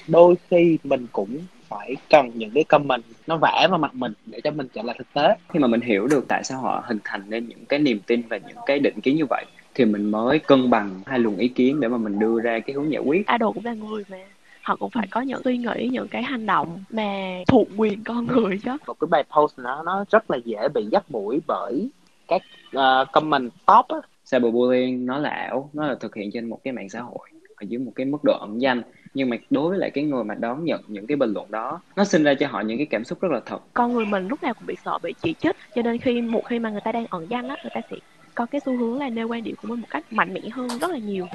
đôi khi mình cũng phải cần những cái comment nó vẽ vào mặt mình để cho mình trở lại thực tế. Khi mà mình hiểu được tại sao họ hình thành nên những cái niềm tin và những cái định kiến như vậy, thì mình mới cân bằng hai luồng ý kiến để mà mình đưa ra cái hướng giải quyết. Idol cũng là người mà, họ cũng phải có những suy nghĩ, những cái hành động mà thuộc quyền con người chứ. Một cái bài post nó rất là dễ bị dắt mũi bởi các comment top á. Cyberbullying nó là ảo, nó là thực hiện trên một cái mạng xã hội ở dưới một cái mức độ ẩn danh, nhưng mà đối với lại cái người mà đón nhận những cái bình luận đó, nó sinh ra cho họ những cái cảm xúc rất là thật. Con người mình lúc nào cũng bị sợ bị chỉ trích, cho nên một khi mà người ta đang ẩn danh á, người ta sẽ có cái xu hướng là nêu quan điểm của mình một cách mạnh mẽ hơn rất là nhiều.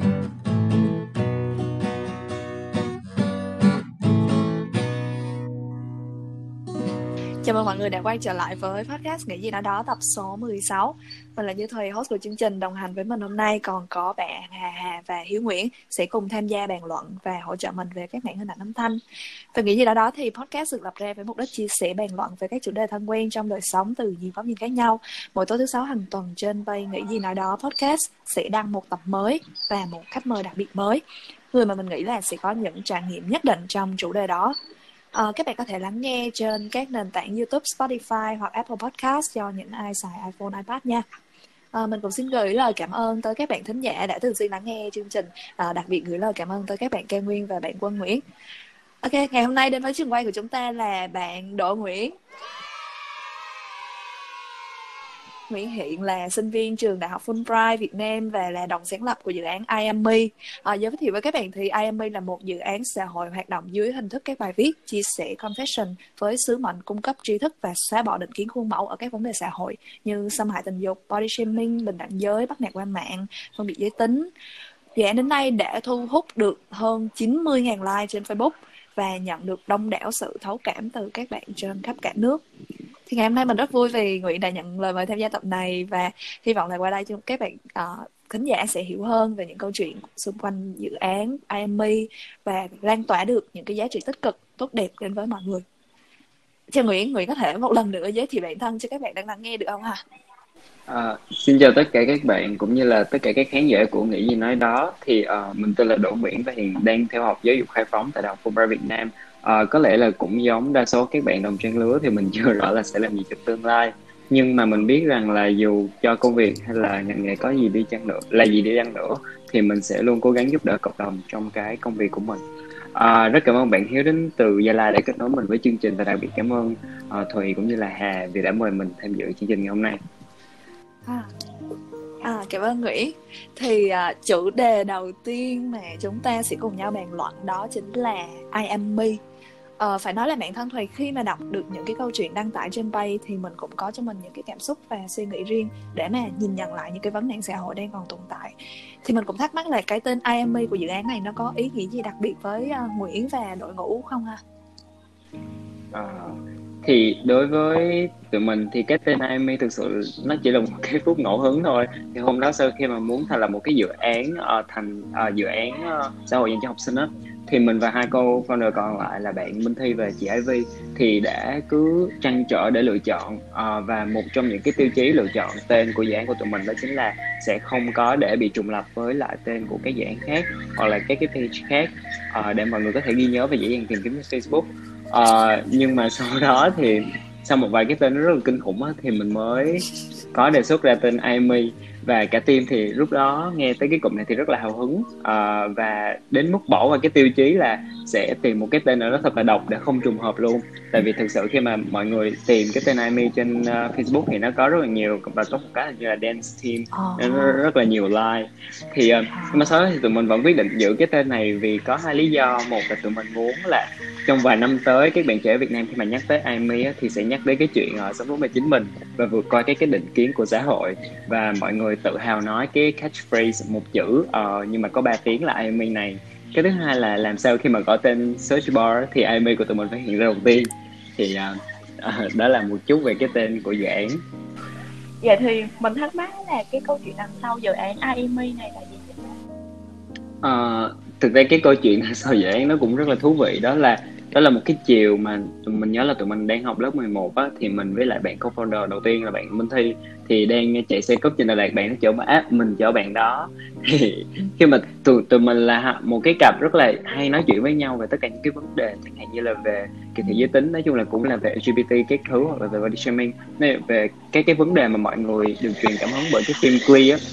Chào mừng mọi người đã quay trở lại với podcast Nghĩ gì nói đó tập số 16. Mình là Như Thùy, host của chương trình. Đồng hành với mình hôm nay còn có bạn Hà và Hiếu Nguyễn sẽ cùng tham gia bàn luận và hỗ trợ mình về các mảng hình ảnh âm thanh. Và Nghĩ gì nói đó thì podcast được lập ra với mục đích chia sẻ bàn luận về các chủ đề thân quen trong đời sống từ nhiều góc nhìn khác nhau. Mỗi tối thứ 6 hàng tuần trên page Nghĩ gì nói đó podcast sẽ đăng một tập mới và một khách mời đặc biệt mới, người mà mình nghĩ là sẽ có những trải nghiệm nhất định trong chủ đề đó. Các bạn có thể lắng nghe trên các nền tảng YouTube, Spotify hoặc Apple Podcast cho những ai xài iPhone, iPad nha. Mình cũng xin gửi lời cảm ơn tới các bạn thính giả đã thường xuyên lắng nghe chương trình. Đặc biệt gửi lời cảm ơn tới các bạn Cao Nguyên và bạn Quân Nguyễn. Ok, ngày hôm nay đến với trường quay của chúng ta là bạn Đỗ Nguyễn. Nguyễn hiện là sinh viên trường Đại học Fulbright Việt Nam và là đồng sáng lập của dự án I Am Me. Giới thiệu với các bạn thì I Am Me là một dự án xã hội hoạt động dưới hình thức các bài viết, chia sẻ confession với sứ mệnh cung cấp tri thức và xóa bỏ định kiến khuôn mẫu ở các vấn đề xã hội như xâm hại tình dục, body shaming, bình đẳng giới, bắt nạt qua mạng, phân biệt giới tính. Dự án đến nay đã thu hút được hơn 90.000 like trên Facebook và nhận được đông đảo sự thấu cảm từ các bạn trên khắp cả nước. Thì ngày hôm nay mình rất vui vì Nguyễn đã nhận lời mời tham gia tập này và hy vọng là qua đây cho các bạn khán giả sẽ hiểu hơn về những câu chuyện xung quanh dự án I Am Me và lan tỏa được những cái giá trị tích cực, tốt đẹp đến với mọi người. Chào Nguyễn, Nguyễn có thể một lần nữa giới thiệu bản thân cho các bạn đang lắng nghe được không hả? Xin chào tất cả các bạn cũng như là tất cả các khán giả của Nghĩ gì nói đó. Thì mình tên là Đỗ Nguyễn và hiện đang theo học giáo dục khai phóng tại Đại học Fulbright Việt Nam. Có lẽ là cũng giống đa số các bạn đồng trang lứa thì mình chưa rõ là sẽ làm gì trong tương lai, nhưng mà mình biết rằng là dù cho công việc hay là ngành nghề có gì đi chăng nữa, là gì đi chăng nữa, thì mình sẽ luôn cố gắng giúp đỡ cộng đồng trong cái công việc của mình. Rất cảm ơn bạn Hiếu đến từ Gia Lai đã kết nối mình với chương trình, và đặc biệt cảm ơn Thùy cũng như là Hà vì đã mời mình tham dự chương trình ngày hôm nay. Cảm ơn Nguyễn. Thì chủ đề đầu tiên mà chúng ta sẽ cùng nhau bàn luận đó chính là I Am Me. Phải nói là bản thân Thùy khi mà đọc được những cái câu chuyện đăng tải trên page thì mình cũng có cho mình những cái cảm xúc và suy nghĩ riêng để mà nhìn nhận lại những cái vấn nạn xã hội đang còn tồn tại. Thì mình cũng thắc mắc là cái tên I Am Me của dự án này nó có ý nghĩa gì đặc biệt với Nguyễn và đội ngũ không ha? Thì đối với tụi mình thì cái tên I Am Me thực sự nó chỉ là một cái phút ngẫu hứng thôi. Thì hôm đó sau khi mà muốn thành lập một cái dự án dự án xã hội dành cho học sinh á, thì mình và hai cô founder còn lại là bạn Minh Thi và chị Ivy thì đã cứ trăn trở để lựa chọn, và một trong những cái tiêu chí lựa chọn tên của dự án của tụi mình đó chính là sẽ không có để bị trùng lặp với lại tên của các dự án khác hoặc là các cái page khác, để mọi người có thể ghi nhớ và dễ dàng tìm kiếm trên Facebook. Nhưng mà sau đó thì sau một vài cái tên nó rất là kinh khủng á, thì mình mới có đề xuất ra tên I Am Me. Và cả team thì lúc đó nghe tới cái cụm này thì rất là hào hứng, và đến mức bỏ qua cái tiêu chí là sẽ tìm một cái tên nào đó thật là độc để không trùng hợp luôn. Tại vì thực sự khi mà mọi người tìm cái tên I Am Me trên Facebook thì nó có rất là nhiều, và có một cái như là Dance Team, nó rất là nhiều like. Thì nhưng mà sau đó thì tụi mình vẫn quyết định giữ cái tên này vì có hai lý do. Một là tụi mình muốn là trong vài năm tới các bạn trẻ ở Việt Nam khi mà nhắc tới I Am Me thì sẽ nhắc đến cái chuyện sống đúng với chính mình và vượt qua cái định kiến của xã hội, và mọi người tự hào nói cái catchphrase một chữ nhưng mà có 3 tiếng là I Am Me này. Cái thứ hai là làm sao khi mà có tên search bar thì I Am Me của tụi mình phải hiện ra đầu tiên. Thì đó là một chút về cái tên của dự án. Dạ thì mình thắc mắc là cái câu chuyện đằng sau dự án I Am Me này là gì vậy? Thực ra cái câu chuyện sau dự án nó cũng rất là thú vị. Đó là đó là một cái chiều mà mình nhớ là tụi mình đang học lớp 11 á, thì mình với lại bạn co-founder đầu tiên là bạn Minh Thi thì đang chạy xe cúp trên Đà Lạt, bạn nó chở mình chở bạn đó. Thì khi mà tụi mình là một cái cặp rất là hay nói chuyện với nhau về tất cả những cái vấn đề, chẳng hạn như là về kỳ thị giới tính, nói chung là cũng là về LGBT các thứ, hoặc là về body shaming, về cái vấn đề mà mọi người được truyền cảm hứng bởi cái phim Glee á,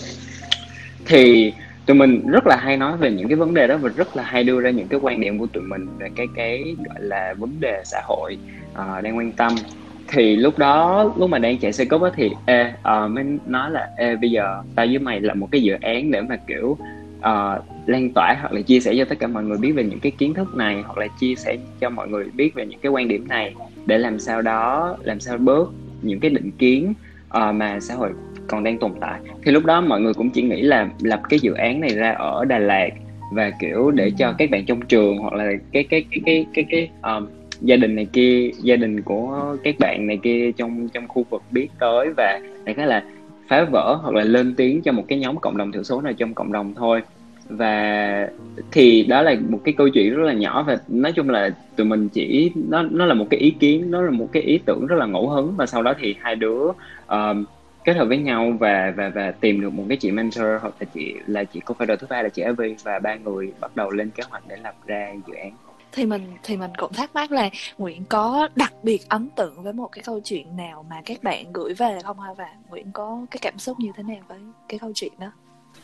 thì tụi mình rất là hay nói về những cái vấn đề đó và rất là hay đưa ra những cái quan điểm của tụi mình về cái gọi là vấn đề xã hội đang quan tâm. Thì lúc mà đang chạy xe cúp á thì mới nói là bây giờ tao với mày là một cái dự án để mà kiểu lan tỏa hoặc là chia sẻ cho tất cả mọi người biết về những cái kiến thức này, hoặc là chia sẻ cho mọi người biết về những cái quan điểm này, để làm sao bớt những cái định kiến mà xã hội còn đang tồn tại. Thì lúc đó mọi người cũng chỉ nghĩ là lập cái dự án này ra ở Đà Lạt và kiểu để cho các bạn trong trường hoặc là cái gia đình này kia, gia đình của các bạn này kia trong khu vực biết tới, và đại khái là phá vỡ hoặc là lên tiếng cho một cái nhóm cộng đồng thiểu số nào trong cộng đồng thôi. Và thì đó là một cái câu chuyện rất là nhỏ, và nói chung là tụi mình chỉ nó là một cái ý kiến, nó là một cái ý tưởng rất là ngẫu hứng, và sau đó thì hai đứa kết hợp với nhau và tìm được một cái chị mentor, hoặc là chị co-founder thứ ba là chị Ivy, và ba người bắt đầu lên kế hoạch để lập ra dự án. Thì mình cũng thắc mắc là Nguyễn có đặc biệt ấn tượng với một cái câu chuyện nào mà các bạn gửi về không ha, và Nguyễn có cái cảm xúc như thế nào với cái câu chuyện đó?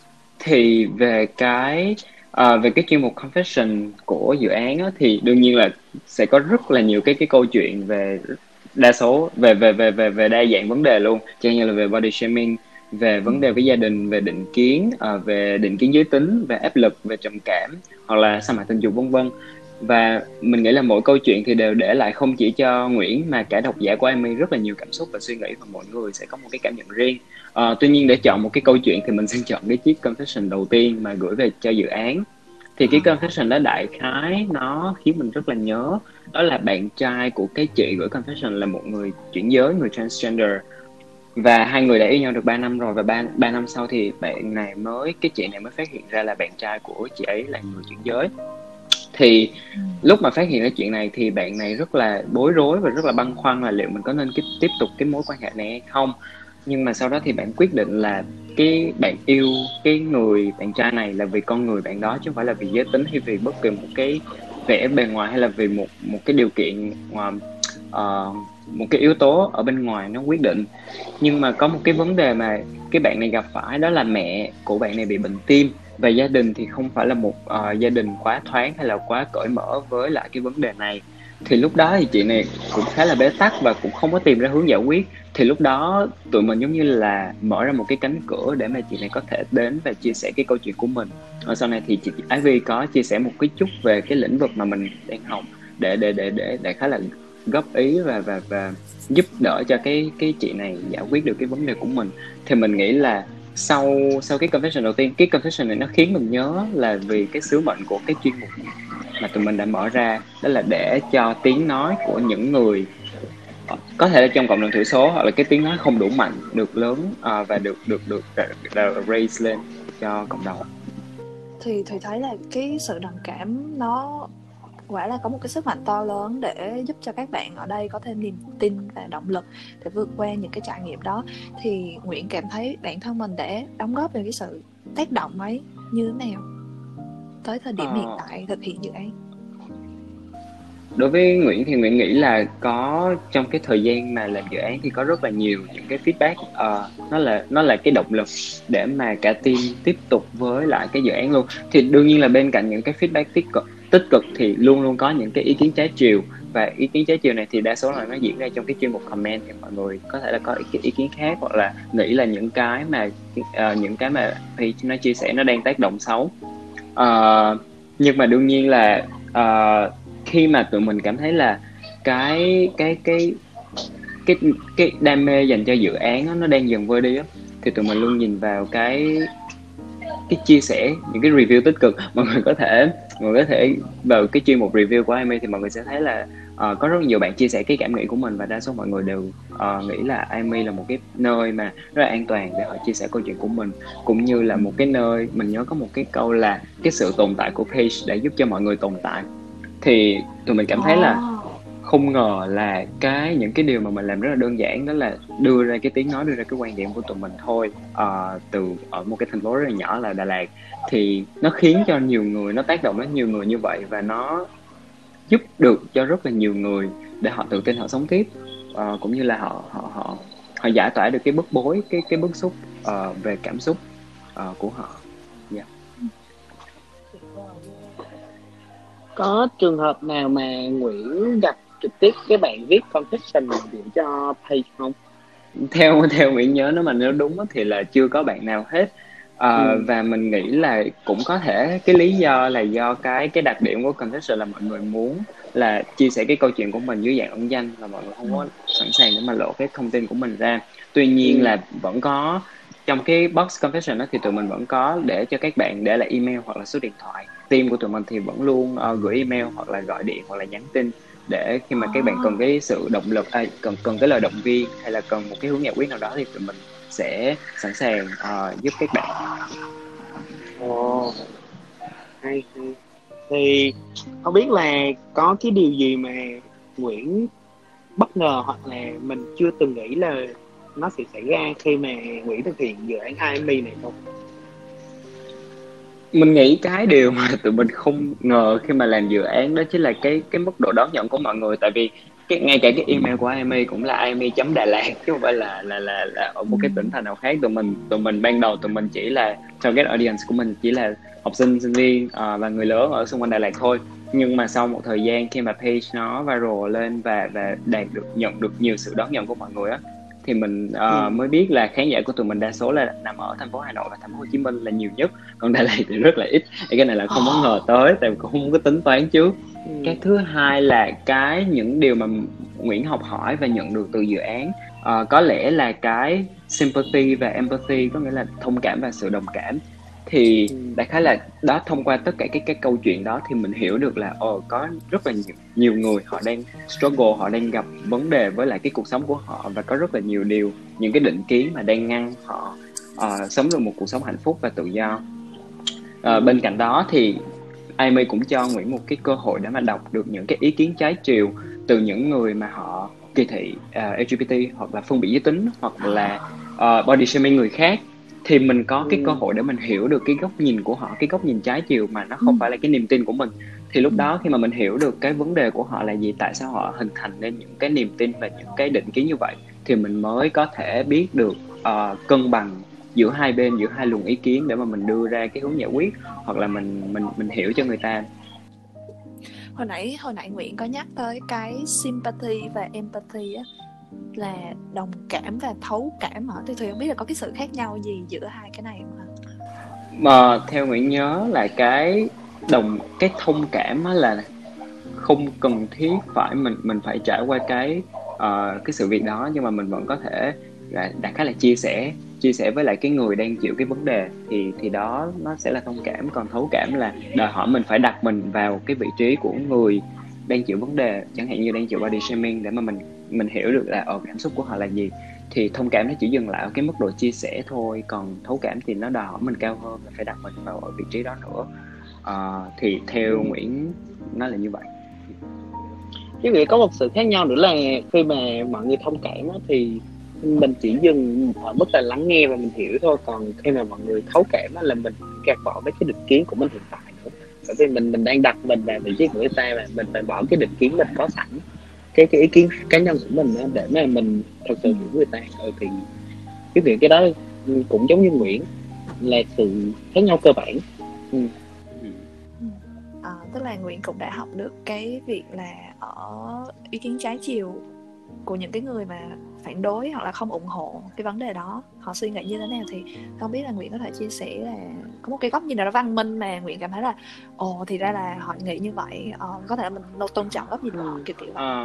Thì về cái chuyên mục confession của dự án á, thì đương nhiên là sẽ có rất là nhiều cái câu chuyện về đa số về đa dạng vấn đề luôn, chẳng như là về body shaming, về vấn đề với gia đình, về định kiến, về định kiến giới tính, về áp lực, về trầm cảm, hoặc là xâm hại tình dục vân vân. Và mình nghĩ là mỗi câu chuyện thì đều để lại không chỉ cho Nguyễn mà cả độc giả của Amy rất là nhiều cảm xúc và suy nghĩ, và mỗi người sẽ có một cái cảm nhận riêng. Tuy nhiên để chọn một cái câu chuyện thì mình sẽ chọn cái chiếc confession đầu tiên mà gửi về cho dự án. Thì cái confession đó đại khái nó khiến mình rất là nhớ, đó là bạn trai của cái chị gửi confession là một người chuyển giới, người transgender, và hai người đã yêu nhau được 3 năm rồi, và 3 năm sau thì cái chị này mới phát hiện ra là bạn trai của chị ấy là người chuyển giới. Thì lúc mà phát hiện ra chuyện này thì bạn này rất là bối rối và rất là băn khoăn là liệu mình có nên tiếp tục cái mối quan hệ này hay không. Nhưng mà sau đó thì bạn quyết định là bạn yêu cái người bạn trai này là vì con người bạn đó, chứ không phải là vì giới tính hay vì bất kỳ một cái vẻ bề ngoài, hay là vì một cái điều kiện một cái yếu tố ở bên ngoài nó quyết định. Nhưng mà có một cái vấn đề mà cái bạn này gặp phải, đó là mẹ của bạn này bị bệnh tim, và gia đình thì không phải là một gia đình quá thoáng hay là quá cởi mở với lại cái vấn đề này. Thì lúc đó thì chị này cũng khá là bế tắc và cũng không có tìm ra hướng giải quyết. Thì lúc đó tụi mình giống như là mở ra một cái cánh cửa để mà chị này có thể đến và chia sẻ cái câu chuyện của mình. Ở sau này thì chị Ivy có chia sẻ một cái chút về cái lĩnh vực mà mình đang học, để khá là góp ý và giúp đỡ cho cái chị này giải quyết được cái vấn đề của mình. Thì mình nghĩ là sau cái confession đầu tiên, cái confession này nó khiến mình nhớ là vì cái sứ mệnh của cái chuyên mục mà tụi mình đã mở ra, đó là để cho tiếng nói của những người có thể là trong cộng đồng thiểu số, hoặc là cái tiếng nói không đủ mạnh được lớn và được raise lên cho cộng đồng. Thì thấy là cái sự đồng cảm nó quả là có một cái sức mạnh to lớn để giúp cho các bạn ở đây có thêm niềm tin và động lực để vượt qua những cái trải nghiệm đó. Thì Nguyễn cảm thấy bản thân mình đã đóng góp về cái sự tác động ấy như thế nào tới thời điểm hiện tại thực hiện dự án? Đối với Nguyễn thì Nguyễn nghĩ là có trong cái thời gian mà làm dự án thì có rất là nhiều những cái feedback, nó là cái động lực để mà cả team tiếp tục với lại cái dự án luôn. Thì đương nhiên là bên cạnh những cái feedback tích cực thì luôn luôn có những cái ý kiến trái chiều, và ý kiến trái chiều này thì đa số là nó diễn ra trong cái chuyên mục comment, thì mọi người có thể là có ý kiến khác, hoặc là nghĩ là những cái mà thì nó chia sẻ nó đang tác động xấu. Nhưng mà đương nhiên là khi mà tụi mình cảm thấy là cái đam mê dành cho dự án đó, nó đang dần vơi đi á, thì tụi mình luôn nhìn vào cái chia sẻ, những cái review tích cực. Mọi người có thể vào cái chuyên mục review của Amy thì mọi người sẽ thấy là có rất nhiều bạn chia sẻ cái cảm nghĩ của mình, và đa số mọi người đều nghĩ là Amy là một cái nơi mà rất là an toàn để họ chia sẻ câu chuyện của mình, cũng như là một cái nơi, mình nhớ có một cái câu là cái sự tồn tại của Page đã giúp cho mọi người tồn tại. Thì tụi mình cảm thấy là Ồ. không ngờ là những cái điều mà mình làm rất là đơn giản, đó là đưa ra cái tiếng nói, đưa ra cái quan điểm của tụi mình thôi, từ ở một cái thành phố rất là nhỏ là Đà Lạt, thì nó khiến cho nhiều người, nó tác động đến nhiều người như vậy, và nó giúp được cho rất là nhiều người để họ tự tin, họ sống tiếp, cũng như là họ giải tỏa được cái bức bối, cái bức xúc về cảm xúc của họ. Yeah. Có trường hợp nào mà Nguyễn gặp trực tiếp cái bạn viết confession gửi cho page không? Theo Nguyễn nhớ, nếu đúng á thì là chưa có bạn nào hết. Và mình nghĩ là cũng có thể cái lý do là do cái đặc điểm của confession là mọi người muốn là chia sẻ cái câu chuyện của mình dưới dạng ẩn danh, và mọi người không có sẵn sàng để mà lộ cái thông tin của mình ra. Tuy nhiên là vẫn có trong cái box confession đó thì tụi mình vẫn có để cho các bạn để lại email hoặc là số điện thoại. Team của tụi mình thì vẫn luôn gửi email hoặc là gọi điện hoặc là nhắn tin, để khi mà các bạn cần cái sự động lực, cần cái lời động viên, hay là cần một cái hướng giải quyết nào đó, thì tụi mình sẽ sẵn sàng giúp các bạn. Ồ, hay. Thì không biết là có cái điều gì mà Nguyễn bất ngờ hoặc là mình chưa từng nghĩ là nó sẽ xảy ra khi mà Nguyễn thực hiện dự án IME này không? Mình nghĩ cái điều mà tụi mình không ngờ khi mà làm dự án đó chính là cái mức độ đón nhận của mọi người. Tại vì ngay cả cái email của IME cũng là IME.Đà Lạt, chứ không phải là ở một cái tỉnh thành nào khác. Tụi mình ban đầu tụi mình chỉ là target audience của mình chỉ là học sinh, sinh viên và người lớn ở xung quanh Đà Lạt thôi. Nhưng mà sau một thời gian khi mà page nó viral lên và nhận được nhiều sự đón nhận của mọi người á, thì mình mới biết là khán giả của tụi mình đa số là nằm ở thành phố Hà Nội và thành phố Hồ Chí Minh là nhiều nhất, còn Đà Lạt thì rất là ít. Thì cái này là không có ngờ tới, tại vì cũng không có tính toán trước. Cái thứ hai là những điều mà Nguyễn học hỏi và nhận được từ dự án, có lẽ là cái sympathy và empathy, có nghĩa là thông cảm và sự đồng cảm. Thì đại khái là đó, thông qua tất cả cái câu chuyện đó thì mình hiểu được là có rất là nhiều người họ đang struggle, họ đang gặp vấn đề với lại cái cuộc sống của họ, và có rất là nhiều điều, những cái định kiến mà đang ngăn họ sống được một cuộc sống hạnh phúc và tự do. Bên cạnh đó thì IME cũng cho Nguyễn một cái cơ hội để mà đọc được những cái ý kiến trái chiều từ những người mà họ kỳ thị LGBT hoặc là phân biệt giới tính hoặc là body shaming người khác. Thì mình có cái cơ hội để mình hiểu được cái góc nhìn của họ, cái góc nhìn trái chiều mà nó không phải là cái niềm tin của mình. Thì lúc đó khi mà mình hiểu được cái vấn đề của họ là gì, tại sao họ hình thành nên những cái niềm tin và những cái định kiến như vậy, thì mình mới có thể biết được cân bằng giữa hai bên, giữa hai luồng ý kiến, để mà mình đưa ra cái hướng giải quyết, hoặc là mình hiểu cho người ta. Hồi nãy Nguyễn có nhắc tới cái sympathy và empathy á, là đồng cảm và thấu cảm hả? Thì không biết là có cái sự khác nhau gì giữa hai cái này không hả? Mà theo Nguyễn nhớ là cái thông cảm á là không cần thiết phải mình phải trải qua cái sự việc đó, nhưng mà mình vẫn có thể là đại khái là chia sẻ với lại cái người đang chịu cái vấn đề, thì đó nó sẽ là thông cảm. Còn thấu cảm là đòi hỏi mình phải đặt mình vào cái vị trí của người đang chịu vấn đề, chẳng hạn như đang chịu body shaming, để mà mình hiểu được là cảm xúc của họ là gì. Thì thông cảm nó chỉ dừng lại ở cái mức độ chia sẻ thôi, còn thấu cảm thì nó đòi hỏi mình cao hơn, là phải đặt mình vào ở vị trí đó nữa. Thì theo Nguyễn nó là như vậy. Chứ nghĩ có một sự khác nhau nữa là khi mà mọi người thông cảm đó, thì mình chỉ dừng ở mức là lắng nghe và mình hiểu thôi. Còn khi mà mọi người thấu cảm đó, là mình gạt bỏ mấy cái định kiến của mình hiện tại nữa. Bởi vì mình đang đặt mình vào vị trí của người ta, và mình phải bỏ cái định kiến mình có sẵn, cái ý kiến cá nhân của mình đó, để mà mình thật sự hiểu người ta. Thì cái việc cái đó cũng giống như Nguyễn, là sự khác nhau cơ bản. Tức là Nguyễn cũng đã học được cái việc là ở ý kiến trái chiều của những cái người mà phản đối hoặc là không ủng hộ cái vấn đề đó, họ suy nghĩ như thế nào. Thì không biết là Nguyễn có thể chia sẻ là có một cái góc nhìn nào đó văn minh mà Nguyễn cảm thấy là thì ra là họ nghĩ như vậy, có thể là mình tôn trọng góc nhìn của họ, kiểu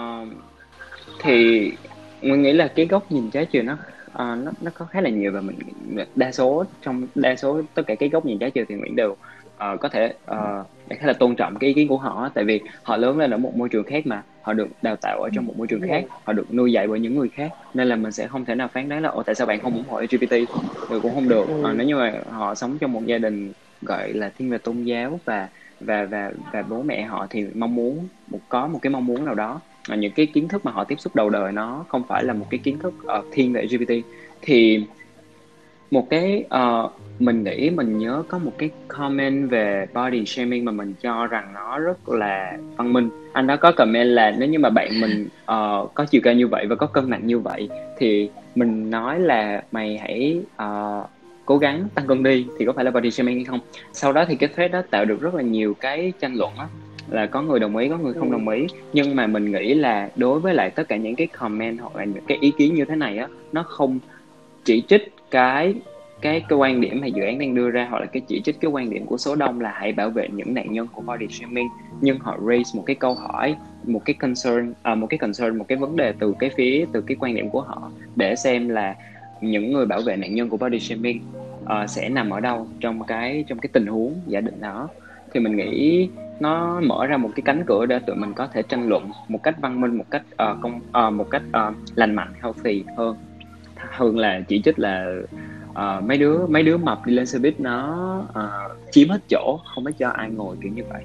thì mình nghĩ là cái góc nhìn trái chiều nó có khá là nhiều, và mình đa số tất cả cái góc nhìn trái chiều thì Nguyễn đều có thể khá là tôn trọng cái ý kiến của họ. Tại vì họ lớn lên ở một môi trường khác, mà họ được đào tạo ở trong một môi trường khác, họ được nuôi dạy bởi những người khác, nên là mình sẽ không thể nào phán đoán là tại sao bạn không ủng hộ LGBT, thì cũng không được. Nếu như mà họ sống trong một gia đình gọi là thiên về tôn giáo, và và bố mẹ họ thì mong muốn có một cái mong muốn nào đó, những cái kiến thức mà họ tiếp xúc đầu đời nó không phải là một cái kiến thức thiên về LGBT. Thì một cái mình nghĩ mình nhớ có một cái comment về body shaming mà mình cho rằng nó rất là văn minh. Anh đó có comment là nếu như mà bạn mình có chiều cao như vậy và có cân nặng như vậy thì mình nói là mày hãy cố gắng tăng cân đi, thì có phải là body shaming hay không? Sau đó thì cái thread đó tạo được rất là nhiều cái tranh luận á, là có người đồng ý, có người không đồng ý. Nhưng mà mình nghĩ là đối với lại tất cả những cái comment hoặc là những cái ý kiến như thế này á, nó không chỉ trích cái quan điểm mà dự án đang đưa ra, hoặc là cái chỉ trích cái quan điểm của số đông là hãy bảo vệ những nạn nhân của body shaming, nhưng họ raise một cái câu hỏi, một cái concern, một cái vấn đề từ cái quan điểm của họ, để xem là những người bảo vệ nạn nhân của body shaming sẽ nằm ở đâu trong cái tình huống giả định đó. Thì mình nghĩ nó mở ra một cái cánh cửa để tụi mình có thể tranh luận một cách văn minh, một cách lành mạnh, healthy hơn là chỉ trích là mấy đứa mập đi lên xe buýt nó chiếm hết chỗ, không có cho ai ngồi, kiểu như vậy.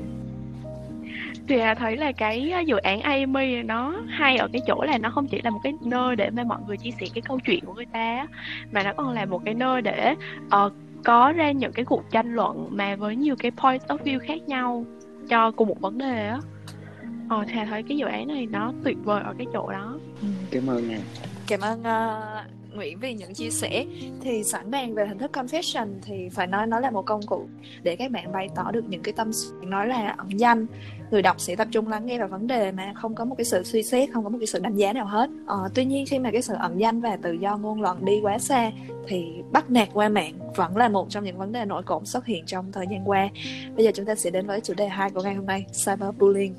Thì thấy là cái dự án AMI nó hay ở cái chỗ là nó không chỉ là một cái nơi để mà mọi người chia sẻ cái câu chuyện của người ta, mà nó còn là một cái nơi để có ra những cái cuộc tranh luận mà với nhiều cái point of view khác nhau cho cùng một vấn đề á. Thì thấy cái dự án này nó tuyệt vời ở cái chỗ đó. Cảm ơn nha. Cảm ơn Nguyễn vì những chia sẻ. Thì sẵn bàn về hình thức confession thì phải nói nó là một công cụ để các bạn bày tỏ được những cái tâm sự. Nói là ẩn danh, người đọc sẽ tập trung lắng nghe vào vấn đề mà không có một cái sự suy xét, không có một cái sự đánh giá nào hết. Tuy nhiên khi mà cái sự ẩn danh và tự do ngôn luận đi quá xa thì bắt nạt qua mạng vẫn là một trong những vấn đề nổi cộm xuất hiện trong thời gian qua. Bây giờ chúng ta sẽ đến với chủ đề 2 của ngày hôm nay, cyberbullying.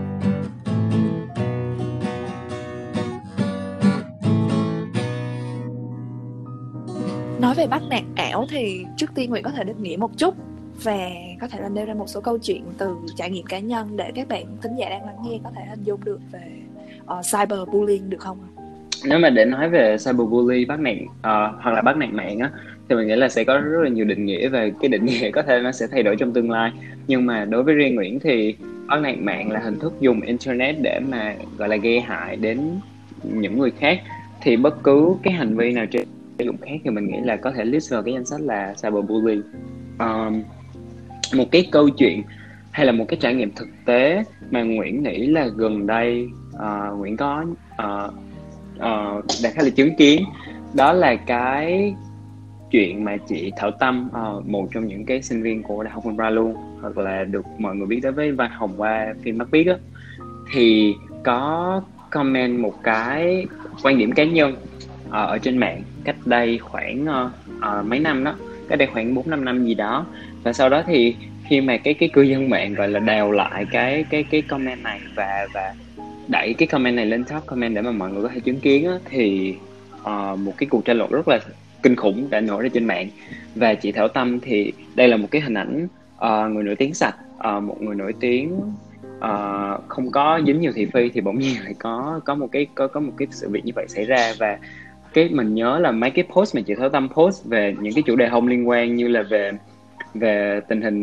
Nói về bắt nạt ảo thì trước tiên Nguyễn có thể định nghĩa một chút và có thể là nêu ra một số câu chuyện từ trải nghiệm cá nhân để các bạn thính giả đang lắng nghe có thể hình dung được về cyberbullying được không? Nếu mà để nói về cyberbullying, bắt nạt hoặc là bắt nạt mạng á, thì mình nghĩ là sẽ có rất là nhiều định nghĩa, về cái định nghĩa có thể nó sẽ thay đổi trong tương lai. Nhưng mà đối với riêng Nguyễn thì bắt nạt mạng là hình thức dùng internet để mà gọi là gây hại đến những người khác. Thì bất cứ cái hành vi nào trên sử dụng khác thì mình nghĩ là có thể list vào cái danh sách là cyberbullying. Một cái câu chuyện hay là một cái trải nghiệm thực tế mà Nguyễn nghĩ là gần đây Nguyễn có đã khá là chứng kiến, đó là cái chuyện mà chị Thảo Tâm, một trong những cái sinh viên của Đại học Honra luôn, hoặc là được mọi người biết đến với vai Hồng qua phim Mắt Biếc á, thì có comment một cái quan điểm cá nhân ở trên mạng cách đây khoảng mấy năm đó, cách đây khoảng 4-5 năm gì đó. Và sau đó thì khi mà cái cư dân mạng gọi là đào lại cái comment này và đẩy cái comment này lên top comment để mà mọi người có thể chứng kiến á, thì một cái cuộc tranh luận rất là kinh khủng đã nổi ra trên mạng. Và chị Thảo Tâm thì đây là một cái hình ảnh người nổi tiếng sạch, một người nổi tiếng không có dính nhiều thị phi, thì bỗng nhiên lại có một cái sự việc như vậy xảy ra. Và cái mình nhớ là mấy cái post mà chị Thảo Tâm post về những cái chủ đề không liên quan, như là về tình hình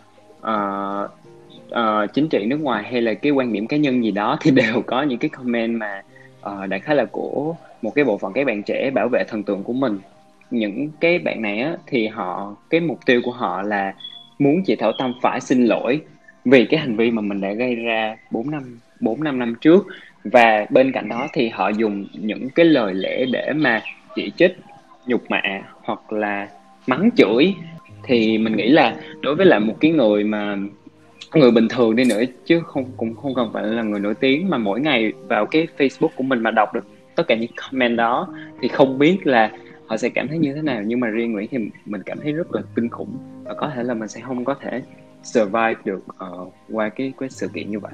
chính trị nước ngoài hay là cái quan điểm cá nhân gì đó, thì đều có những cái comment mà đại khái là của một cái bộ phận các bạn trẻ bảo vệ thần tượng của mình. Những cái bạn này á, thì cái mục tiêu của họ là muốn chị Thảo Tâm phải xin lỗi vì cái hành vi mà mình đã gây ra 4-5 năm trước. Và bên cạnh đó thì họ dùng những cái lời lẽ để mà chỉ trích, nhục mạ hoặc là mắng chửi. Thì mình nghĩ là đối với lại một cái người bình thường đi nữa, chứ cũng không cần phải là người nổi tiếng, mà mỗi ngày vào cái Facebook của mình mà đọc được tất cả những comment đó thì không biết là họ sẽ cảm thấy như thế nào. Nhưng mà riêng Nguyễn thì mình cảm thấy rất là kinh khủng, và có thể là mình sẽ không có thể survive được qua cái sự kiện như vậy.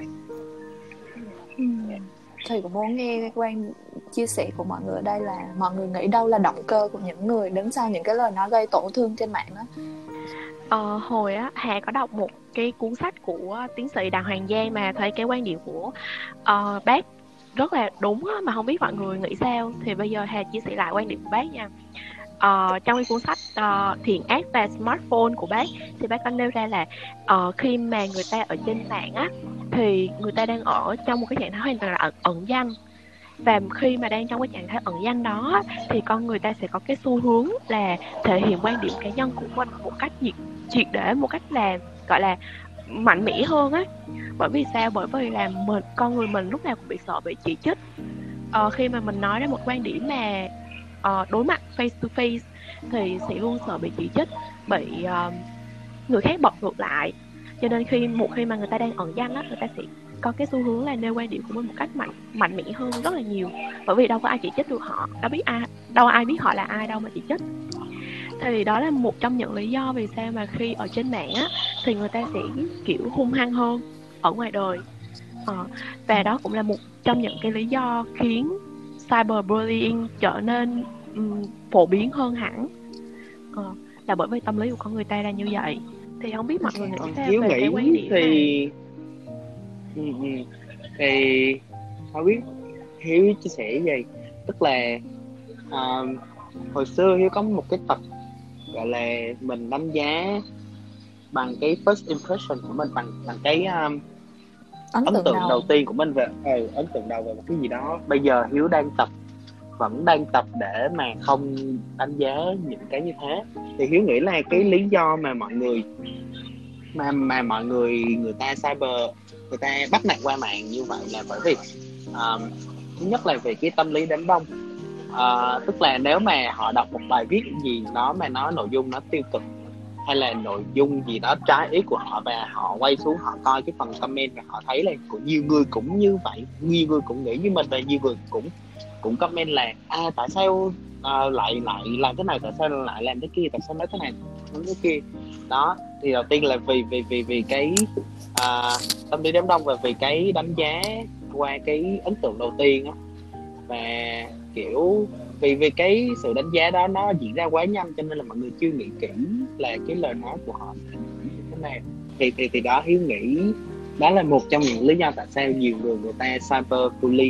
Thầy cũng muốn nghe cái chia sẻ của mọi người ở đây, là mọi người nghĩ đâu là động cơ của những người đứng sau những cái lời nói gây tổn thương trên mạng đó. Hồi á Hà có đọc một cái cuốn sách của tiến sĩ Đặng Hoàng Giang mà thấy cái quan điểm của bác rất là đúng á, mà không biết mọi người nghĩ sao. Thì bây giờ Hà chia sẻ lại quan điểm của bác nha. trong cái cuốn sách Thiện ác và smartphone của bác, thì bác có nêu ra là khi mà người ta ở trên mạng á, thì người ta đang ở trong một cái trạng thái hoàn toàn là ẩn danh. Và khi mà đang trong cái trạng thái ẩn danh đó thì con người ta sẽ có cái xu hướng là thể hiện quan điểm cá nhân của mình một cách triệt để, một cách là gọi là mạnh mẽ hơn á. Bởi vì sao? Bởi vì là con người mình lúc nào cũng bị sợ bị chỉ trích. Khi mà mình nói ra một quan điểm mà đối mặt face to face thì sẽ luôn sợ bị chỉ trích, bị người khác bật ngược lại. Cho nên khi mà người ta đang ẩn danh á, người ta sẽ có cái xu hướng là nêu quan điểm của mình một cách mạnh mẽ hơn rất là nhiều. Bởi vì đâu có ai chỉ trích được họ, đâu ai biết họ là ai đâu mà chỉ trích. Thì đó là một trong những lý do vì sao mà khi ở trên mạng á thì người ta sẽ kiểu hung hăng hơn ở ngoài đời. Và đó cũng là một trong những cái lý do khiến cyberbullying trở nên phổ biến hơn hẳn, là bởi vì tâm lý của con người ta là như vậy. Thì không biết mọi người nghĩ sao về cái quan điểm thì này? Thì không biết Hiếu chia sẻ gì, tức là hồi xưa Hiếu có một cái tật gọi là mình đánh giá bằng cái first impression của mình, bằng cái ấn tượng đầu tiên của mình về ấn tượng đầu về một cái gì đó. Bây giờ Hiếu vẫn đang tập để mà không đánh giá những cái như thế. Thì Hiếu nghĩ là cái lý do mà mọi người người ta cyber, người ta bắt nạt qua mạng như vậy là bởi vì thứ nhất là về cái tâm lý đám đông. Tức là nếu mà họ đọc một bài viết gì đó mà nó nội dung nó tiêu cực, hay là nội dung gì đó trái ý của họ, và họ quay xuống họ coi cái phần comment và họ thấy là nhiều người cũng như vậy, nhiều người cũng nghĩ như mình, và nhiều người cũng comment là tại sao lại làm thế này, tại sao lại làm thế kia, tại sao nói thế này nói thế kia. Đó thì đầu tiên là vì cái tâm lý đám đông, và vì cái đánh giá qua cái ấn tượng đầu tiên đó. Và kiểu vì cái sự đánh giá đó nó diễn ra quá nhanh, cho nên là mọi người chưa nghĩ kỹ là cái lời nói của họ như thế nào. Thì đó, Hiếu nghĩ đó là một trong những lý do tại sao nhiều người ta cyberbully.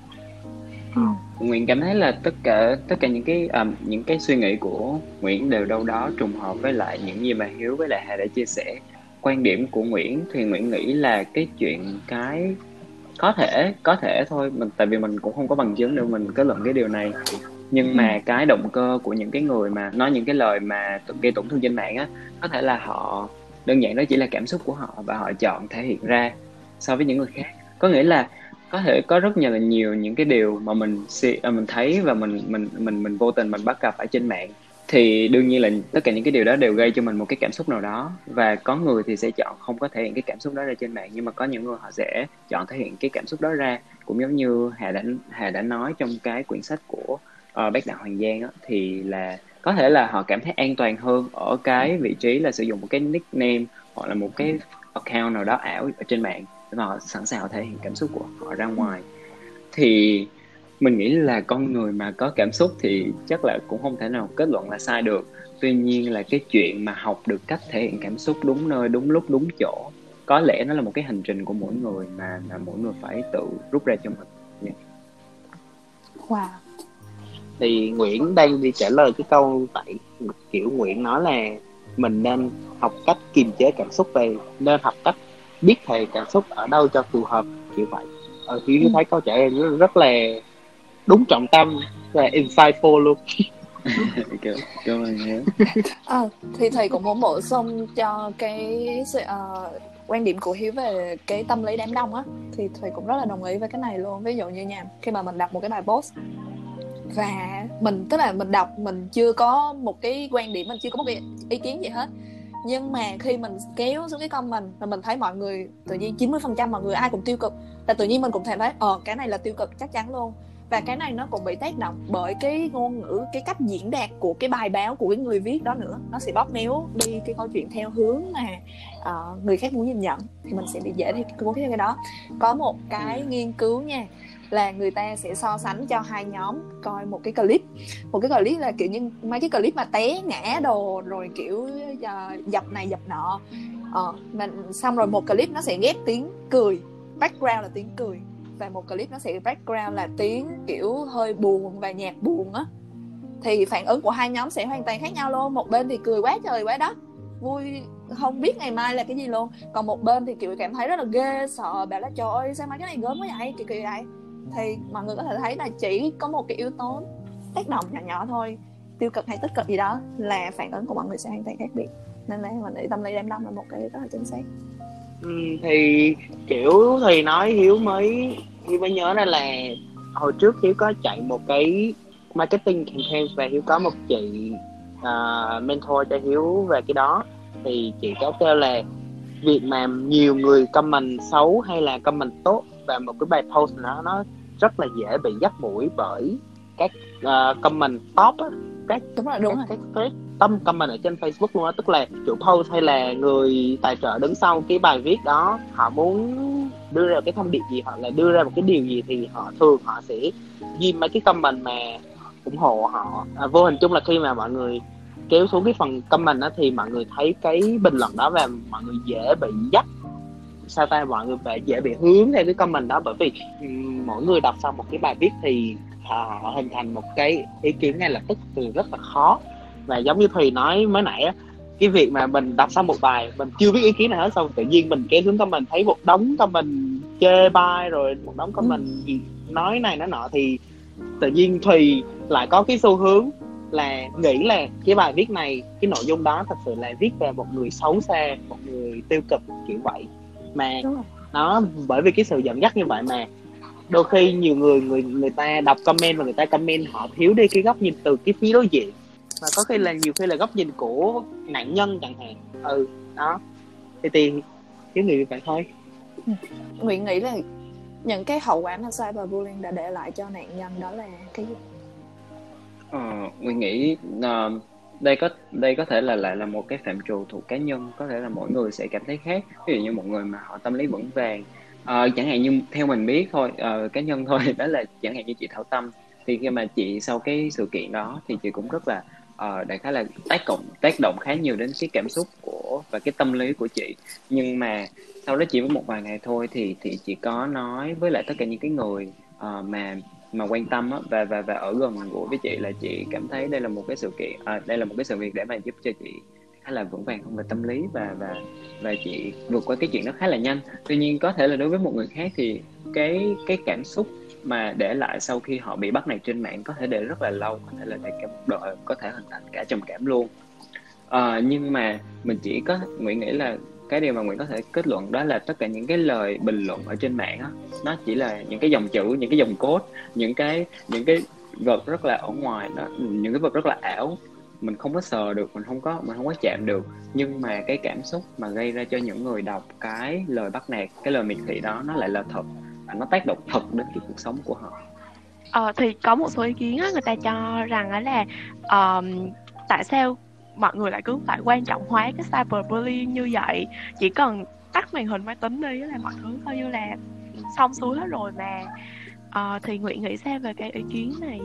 Nguyễn cảm thấy là tất cả những cái suy nghĩ của Nguyễn đều đâu đó trùng hợp với lại những gì mà Hiếu với lại Hà đã chia sẻ. Quan điểm của Nguyễn thì Nguyễn nghĩ là cái chuyện cái có thể thôi, tại vì mình cũng không có bằng chứng để mình kết luận cái điều này. Nhưng mà cái động cơ của những cái người mà nói những cái lời mà gây tổn thương trên mạng á, có thể là họ đơn giản đó chỉ là cảm xúc của họ và họ chọn thể hiện ra so với những người khác. Có nghĩa là có thể có rất nhiều những cái điều mà mình thấy và mình vô tình mình bắt gặp ở trên mạng, thì đương nhiên là tất cả những cái điều đó đều gây cho mình một cái cảm xúc nào đó. Và có người thì sẽ chọn không có thể hiện cái cảm xúc đó ra trên mạng, nhưng mà có những người họ sẽ chọn thể hiện cái cảm xúc đó ra. Cũng giống như Hà đã nói trong cái quyển sách của bác Đặng Hoàng Giang á, thì là có thể là họ cảm thấy an toàn hơn ở cái vị trí là sử dụng một cái nickname hoặc là một cái account nào đó ảo ở trên mạng, và họ sẵn sàng thể hiện cảm xúc của họ ra ngoài. Thì mình nghĩ là con người mà có cảm xúc thì chắc là cũng không thể nào kết luận là sai được. Tuy nhiên là cái chuyện mà học được cách thể hiện cảm xúc đúng nơi, đúng lúc, đúng chỗ, có lẽ nó là một cái hành trình của mỗi người mà mỗi người phải tự rút ra cho mình. Wow. Thì Nguyễn đang đi trả lời cái câu vậy, kiểu Nguyễn nói là mình nên học cách kiềm chế cảm xúc, về nên học cách biết thể cảm xúc ở đâu cho phù hợp, kiểu vậy. Thì thấy câu trả lời rất là đúng trọng tâm và insightful luôn. Cảm ơn Hiếu. Thì thầy cũng muốn bổ sung cho cái quan điểm của Hiếu về cái tâm lý đám đông á, thì thầy cũng rất là đồng ý với cái này luôn. Ví dụ như nha, khi mà mình đọc một cái bài post và mình đọc, mình chưa có một cái quan điểm, mình chưa có một cái ý kiến gì hết, nhưng mà khi mình kéo xuống cái comment và mình thấy mọi người tự nhiên 90% mọi người ai cũng tiêu cực, là tự nhiên mình cũng thấy cái này là tiêu cực chắc chắn luôn. Và cái này nó cũng bị tác động bởi cái ngôn ngữ, cái cách diễn đạt của cái bài báo của cái người viết đó nữa. Nó sẽ bóp méo đi cái câu chuyện theo hướng mà người khác muốn nhìn nhận, thì mình sẽ bị dễ thì cuốn theo cái đó. Có một cái nghiên cứu nha, là người ta sẽ so sánh cho hai nhóm coi một cái clip là kiểu như mấy cái clip mà té ngã đồ rồi kiểu dập này dập nọ, mà xong rồi một clip nó sẽ ghép tiếng cười, background là tiếng cười, và một clip nó sẽ background là tiếng kiểu hơi buồn và nhạc buồn á. thì phản ứng của hai nhóm sẽ hoàn toàn khác nhau luôn. Một bên thì cười quá trời quá đất, vui không biết ngày mai là cái gì luôn, còn một bên thì kiểu cảm thấy rất là ghê, sợ, bảo là trời ơi sao mấy cái này gớm quá vậy, kiểu vậy. Thì mọi người có thể thấy là chỉ có một cái yếu tố tác động nhỏ nhỏ thôi, tiêu cực hay tích cực gì đó, là phản ứng của mọi người sẽ hoàn toàn khác biệt. Nên là mình nghĩ tâm lý đám đông là một cái rất là chính xác. Thì kiểu thì nói Hiếu mới nhớ ra là hồi trước Hiếu có chạy một cái marketing campaign và Hiếu có một chị mentor cho Hiếu về cái đó. Thì chị có kêu là việc mà nhiều người comment xấu hay là comment tốt vào một cái bài post nó rất là dễ bị dắt mũi bởi các comment top á, các tâm comment ở trên Facebook luôn á. Tức là chủ post hay là người tài trợ đứng sau cái bài viết đó, họ muốn đưa ra cái thông điệp gì hoặc là đưa ra một cái điều gì thì họ sẽ ghi mấy cái comment mà ủng hộ họ. Vô hình chung là khi mà mọi người kéo xuống cái phần comment đó thì mọi người thấy cái bình luận đó và mọi người dễ bị dắt mọi người dễ bị hướng theo cái comment đó, bởi vì mỗi người đọc xong một cái bài viết thì họ hình thành một cái ý kiến ngay lập tức thì rất là khó. Và giống như Thùy nói mới nãy á, cái việc mà mình đọc xong một bài mình chưa biết ý kiến nào hết, xong tự nhiên mình kéo xuống comment thấy một đống comment chê bai rồi một đống comment gì nói này nói nọ, thì tự nhiên Thùy lại có cái xu hướng là nghĩ là cái bài viết này, cái nội dung đó thật sự là viết về một người xấu xa, một người tiêu cực kiểu vậy. Mà nó bởi vì cái sự dẫn dắt như vậy mà đôi khi nhiều người ta đọc comment và người ta comment họ thiếu đi cái góc nhìn từ cái phía đối diện, và có khi là nhiều khi là góc nhìn của nạn nhân chẳng hạn. Đó thì cái người vậy thôi. Nguyện nghĩ là những cái hậu quả mà cyberbullying đã để lại cho nạn nhân đó là cái gì? Nguyện nghĩ đây có thể là lại là một cái phạm trù thuộc cá nhân, có thể là mỗi người sẽ cảm thấy khác. Ví dụ như một người mà họ tâm lý vững vàng, chẳng hạn như theo mình biết thôi, cá nhân thôi, đó là chẳng hạn như chị Thảo Tâm, thì khi mà chị sau cái sự kiện đó thì chị cũng rất là đại khái là tác động khá nhiều đến cái cảm xúc và cái tâm lý của chị. Nhưng mà sau đó chỉ với một vài ngày thôi thì chị có nói với lại tất cả những cái người mà quan tâm á, và ở gần gũi với chị là chị cảm thấy đây là một cái sự kiện, đây là một cái sự việc để mà giúp cho chị khá là vững vàng hơn về tâm lý, và chị vượt qua cái chuyện đó khá là nhanh. Tuy nhiên có thể là đối với một người khác thì cái cảm xúc mà để lại sau khi họ bị bắt nạt trên mạng có thể để rất là lâu, có thể là để cả một đời, có thể hình thành cả trầm cảm luôn. Nhưng mà mình chỉ có Nguyễn nghĩ là cái điều mà Nguyễn có thể kết luận đó là tất cả những cái lời bình luận ở trên mạng á, nó chỉ là những cái dòng chữ, những cái dòng code, những cái vật rất là ở ngoài đó, những cái vật rất là ảo, mình không có sờ được, mình không có chạm được. Nhưng mà cái cảm xúc mà gây ra cho những người đọc cái lời bắt nạt, cái lời miệt thị đó, nó lại là thật, và nó tác động thật đến cái cuộc sống của họ. Thì có một số ý kiến á, người ta cho rằng là tại sao mọi người lại cứ phải quan trọng hóa cái cyberbullying như vậy, chỉ cần tắt màn hình máy tính đi là mọi thứ coi như là xong xuôi hết rồi mà. Thì Nguyễn nghĩ sao về cái ý kiến này?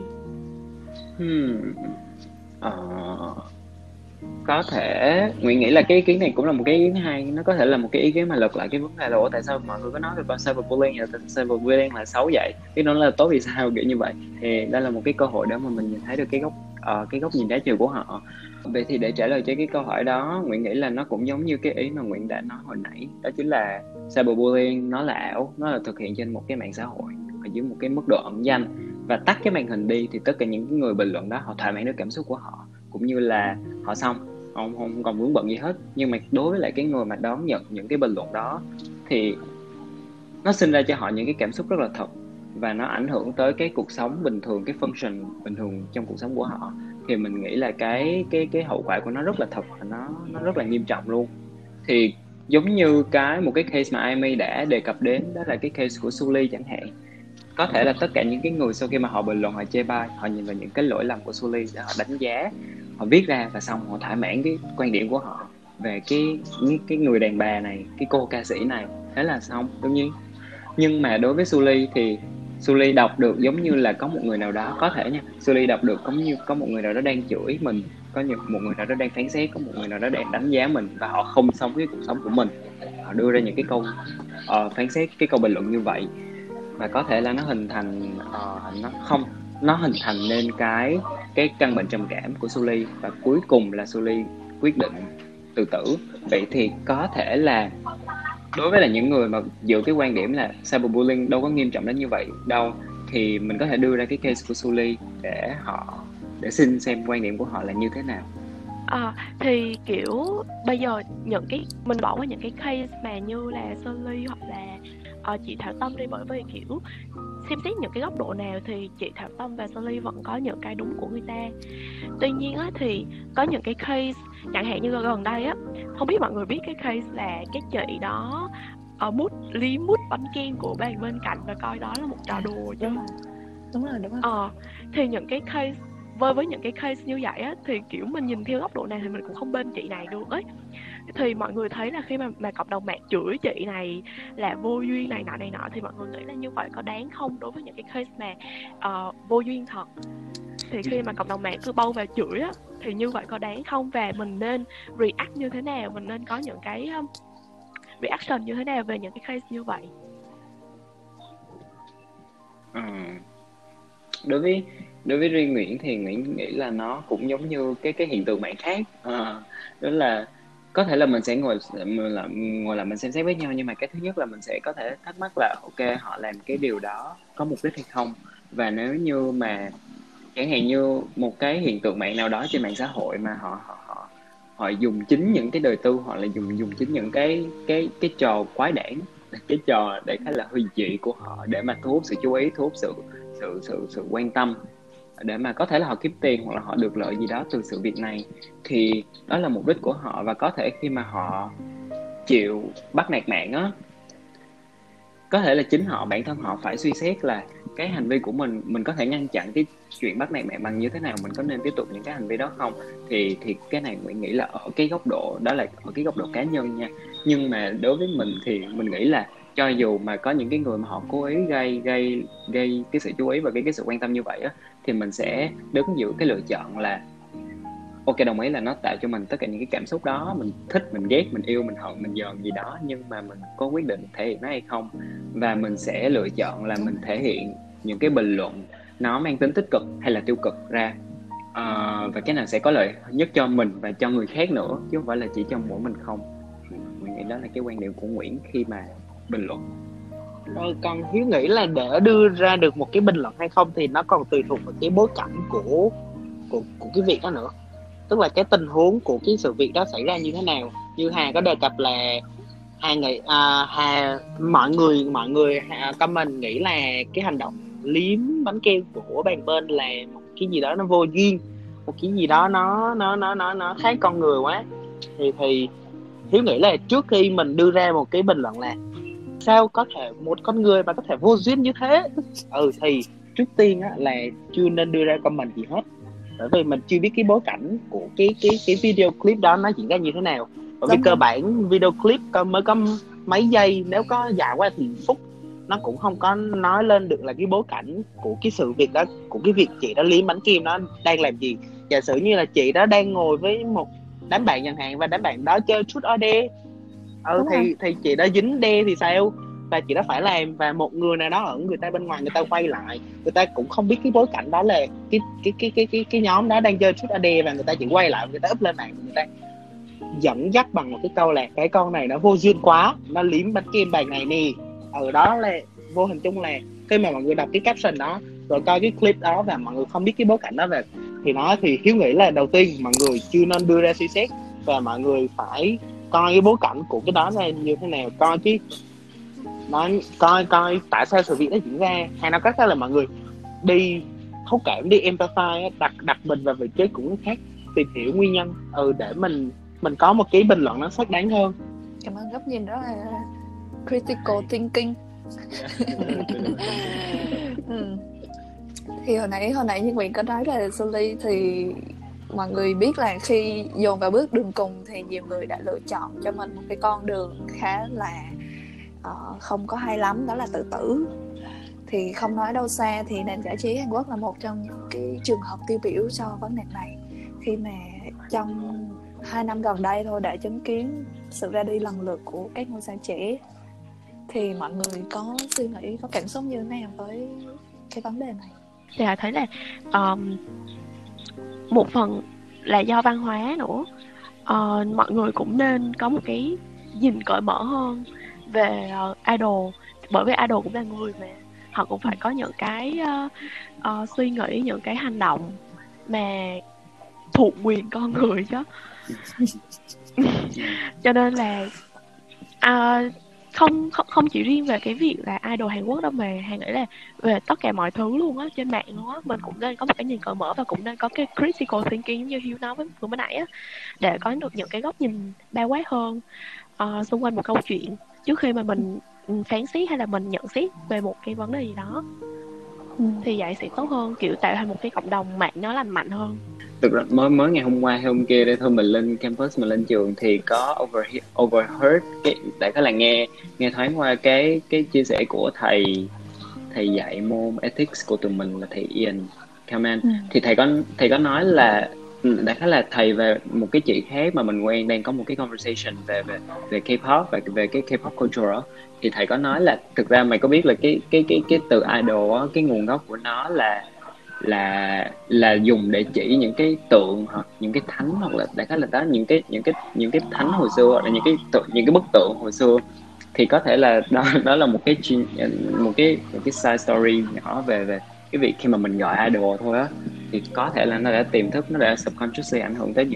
Có thể Nguyễn nghĩ là cái ý kiến này cũng là một cái ý kiến hay. Nó có thể là một cái ý kiến mà lật lại cái vấn đề là tại sao mọi người có nói về con cyberbullying, cyberbullying là xấu vậy, cái nó là tốt vì sao, kiểu như vậy. Thì đây là một cái cơ hội để mà mình nhìn thấy được cái góc nhìn trái chiều của họ. Vậy thì để trả lời cho cái câu hỏi đó, Nguyễn nghĩ là nó cũng giống như cái ý mà Nguyễn đã nói hồi nãy, đó chính là cyberbullying nó là ảo, nó là thực hiện trên một cái mạng xã hội ở dưới một cái mức độ ẩn danh, và tắt cái màn hình đi thì tất cả những người bình luận đó họ thỏa mãn được cảm xúc của họ, cũng như là họ xong, không còn vướng bận gì hết. Nhưng mà đối với lại cái người mà đón nhận những cái bình luận đó thì nó sinh ra cho họ những cái cảm xúc rất là thật, và nó ảnh hưởng tới cái cuộc sống bình thường, cái function bình thường trong cuộc sống của họ. Thì mình nghĩ là cái hậu quả của nó rất là thật, và nó rất là nghiêm trọng luôn. Thì giống như một cái case mà Amy đã đề cập đến, đó là cái case của Sully chẳng hạn. Có thể là tất cả những cái người sau khi mà họ bình luận, họ chê bai, họ nhìn vào những cái lỗi lầm của Sully để họ đánh giá, họ viết ra, và xong họ thỏa mãn cái quan điểm của họ về cái người đàn bà này, cái cô ca sĩ này, thế là xong, đương nhiên. Nhưng mà đối với Sully thì Sully đọc được giống như là có một người nào đó, có thể nha, Sully đọc được giống như có một người nào đó đang chửi mình, một người nào đó đang phán xét, có một người nào đó đang đánh giá mình, và họ không sống cái cuộc sống của mình, họ đưa ra những cái câu phán xét, cái câu bình luận như vậy. Và có thể là nó hình thành nó hình thành nên cái căn bệnh trầm cảm của Sully và cuối cùng là Sully quyết định tự tử. Vậy thì có thể là đối với là những người mà giữ cái quan điểm là cyberbullying đâu có nghiêm trọng đến như vậy đâu, thì mình có thể đưa ra cái case của Sully để xin xem quan điểm của họ là như thế nào. Thì kiểu bây giờ những cái mình bỏ qua những cái case mà như là Sully hoặc là chị Thảo Tâm đi, bởi vì kiểu xem xét những cái góc độ nào thì chị Thảo Tâm và Sully vẫn có những cái đúng của người ta. Tuy nhiên á, thì có những cái case chẳng hạn như gần đây á, không biết mọi người biết cái case là cái chị đó liếm mút bánh kem của bàn bên cạnh và coi đó là một trò đùa chứ. Đúng rồi. Thì những cái case với những cái case như vậy á, thì kiểu mình nhìn theo góc độ này thì mình cũng không bên chị này được ấy. Thì mọi người thấy là khi mà cộng đồng mạng chửi chị này là vô duyên này nọ thì mọi người nghĩ là như vậy có đáng không đối với những cái case mà vô duyên thật. Thì khi mà cộng đồng mạng cứ bâu vào chửi á, thì như vậy có đáng không, và mình nên react như thế nào, mình nên có những cái reaction như thế nào về những cái case như vậy. Đối với riêng Nguyễn thì Nguyễn nghĩ là nó cũng giống như cái hiện tượng mạng khác, đó là có thể là mình sẽ ngồi lại mình xem xét với nhau, nhưng mà cái thứ nhất là mình sẽ có thể thắc mắc là ok, họ làm cái điều đó có mục đích hay không. Và nếu như mà chẳng hạn như một cái hiện tượng mạng nào đó trên mạng xã hội mà họ dùng chính những cái đời tư, họ là dùng chính những cái trò quái đản, cái trò để khá là huyền dị của họ để mà thu hút sự chú ý, thu hút sự quan tâm, để mà có thể là họ kiếm tiền hoặc là họ được lợi gì đó từ sự việc này, thì đó là mục đích của họ. Và có thể khi mà họ chịu bắt nạt mạng á, có thể là chính họ, bản thân họ phải suy xét là cái hành vi của mình có thể ngăn chặn cái chuyện bắt nạt mạng bằng như thế nào, mình có nên tiếp tục những cái hành vi đó không. Thì cái này mình nghĩ là ở cái góc độ đó, là ở cái góc độ cá nhân nha. Nhưng mà đối với mình thì mình nghĩ là cho dù mà có những cái người mà họ cố ý gây cái sự chú ý và cái sự quan tâm như vậy á, thì mình sẽ đứng giữa cái lựa chọn là ok, đồng ý là nó tạo cho mình tất cả những cái cảm xúc đó, mình thích, mình ghét, mình yêu, mình hận, mình giờn gì đó, nhưng mà mình có quyết định thể hiện nó hay không. Và mình sẽ lựa chọn là mình thể hiện những cái bình luận nó mang tính tích cực hay là tiêu cực ra, và cái nào sẽ có lợi nhất cho mình và cho người khác nữa, chứ không phải là chỉ cho mỗi mình không. Mình nghĩ đó là cái quan điểm của Nguyễn khi mà bình luận. Còn Hiếu nghĩ là để đưa ra được một cái bình luận hay không thì nó còn tùy thuộc vào cái bối cảnh của cái việc đó nữa. Tức là cái tình huống của cái sự việc đó xảy ra như thế nào. Như Hà có đề cập là mọi người comment nghĩ là cái hành động liếm bánh kem của bàn bên là một cái gì đó nó vô duyên, một cái gì đó nó khác con người quá. Thì Hiếu nghĩ là trước khi mình đưa ra một cái bình luận là sao có thể một con người mà có thể vô duyên như thế, thì trước tiên á, là chưa nên đưa ra comment gì hết, bởi vì mình chưa biết cái bối cảnh của cái video clip đó nó diễn ra như thế nào. Bởi vì cơ bản video clip mới có mấy giây, nếu có dài qua thì phút, nó cũng không có nói lên được là cái bối cảnh của cái sự việc đó, của cái việc chị đó liếm bánh kem nó đang làm gì. Giả sử như là chị đó đang ngồi với một đám bạn chẳng hạn, và đám bạn đó chơi truth or dare, thì chị đó dính đe thì sao, và chị đó phải làm, và một người nào đó ở người ta bên ngoài, người ta quay lại, người ta cũng không biết cái bối cảnh đó là cái nhóm đó đang chơi truth or dare, và người ta chỉ quay lại, người ta up lên mạng, người ta dẫn dắt bằng một cái câu là cái con này nó vô duyên quá, nó liếm bánh kem bàn này nè. Đó là vô hình chung là khi mà mọi người đọc cái caption đó rồi coi cái clip đó và mọi người không biết cái bối cảnh đó về thì Hiếu nghĩ là đầu tiên mọi người chưa nên đưa ra suy xét, và mọi người phải coi cái bối cảnh của cái đó là như thế nào, coi chứ nó coi tại sao sự việc đó diễn ra, hay nói cách khác là mọi người đi thấu cảm, đi empathize, đặt mình vào vị trí của người khác, tìm hiểu nguyên nhân để mình có một cái bình luận nó xác đáng hơn. Cảm ơn góc nhìn đó là critical thinking. Thì hồi nãy như Nguyễn có nói là Sully, thì mọi người biết là khi dồn vào bước đường cùng thì nhiều người đã lựa chọn cho mình một cái con đường khá là không có hay lắm, đó là tự tử. Thì không nói đâu xa thì nền giải trí Hàn Quốc là một trong những cái trường hợp tiêu biểu cho vấn đề này, khi mà trong 2 năm gần đây thôi đã chứng kiến sự ra đi lần lượt của các ngôi sao trẻ. Thì mọi người có suy nghĩ, có cảm xúc như thế nào với cái vấn đề này? Thì Hà thấy là một phần là do văn hóa nữa. Mọi người cũng nên có một cái nhìn cởi mở hơn về idol, bởi vì idol cũng là người mà họ cũng phải có những cái suy nghĩ, những cái hành động mà thuộc quyền con người chứ. Cho nên là không chỉ riêng về cái việc là idol Hàn Quốc đâu, mà Hàn nghĩ là về tất cả mọi thứ luôn á, trên mạng luôn á, mình cũng nên có một cái nhìn cởi mở và cũng nên có cái critical thinking giống như Hiếu nói với vừa mới nãy á, để có được những cái góc nhìn bao quát hơn xung quanh một câu chuyện trước khi mà mình phán xét hay là mình nhận xét về một cái vấn đề gì đó. Thì vậy sẽ tốt hơn, kiểu tạo thành một cái cộng đồng mạng nó lành mạnh hơn. Thực ra mới ngày hôm qua hay hôm kia đây thôi, mình lên campus, mình lên trường thì có overheard cái, đại khái là nghe thoáng qua cái chia sẻ của thầy dạy môn ethics của tụi mình là thầy Ian Kamen. Thì thầy có nói là đại khái là thầy và một cái chị khác mà mình quen đang có một cái conversation về K-pop và về cái K-pop culture đó. Thì thầy có nói là thực ra mày có biết là cái từ idol á, cái nguồn gốc của nó là dùng để chỉ những cái tượng hoặc những cái thánh, hoặc là đại khái là đó những cái thánh hồi xưa, hoặc là những cái bức tượng hồi xưa. Thì có thể là đó là một cái side story nhỏ về cái việc khi mà mình gọi idol thôi á, thì có thể là nó đã tiềm thức, nó đã subconsciously ảnh hưởng tới những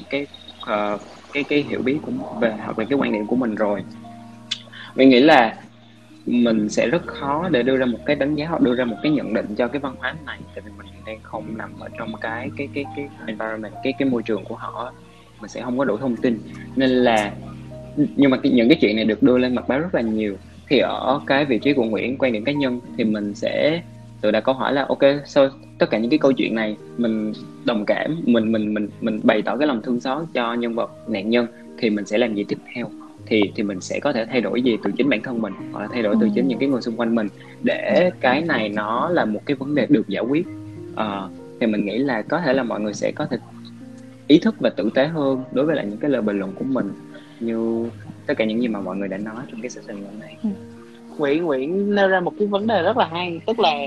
cái hiểu biết về hoặc là cái quan điểm của mình rồi. Mình nghĩ là mình sẽ rất khó để đưa ra một cái đánh giá hoặc đưa ra một cái nhận định cho cái văn hóa này, tại vì mình đang không nằm ở trong cái environment, cái môi trường của họ, mình sẽ không có đủ thông tin. Nên là nhưng mà những cái chuyện này được đưa lên mặt báo rất là nhiều. Thì ở cái vị trí của Nguyễn, quan điểm cá nhân, thì mình sẽ tự đặt câu hỏi là ok, sau tất cả những cái câu chuyện này mình đồng cảm, mình bày tỏ cái lòng thương xót cho nhân vật nạn nhân, thì mình sẽ làm gì tiếp theo? Thì mình sẽ có thể thay đổi gì từ chính bản thân mình, hoặc là thay đổi từ chính những cái người xung quanh mình, để cái này nó là một cái vấn đề được giải quyết. Thì mình nghĩ là có thể là mọi người sẽ có thể ý thức và tử tế hơn đối với lại những cái lời bình luận của mình, như tất cả những gì mà mọi người đã nói trong cái session hôm nay. Nguyễn nêu ra một cái vấn đề rất là hay, tức là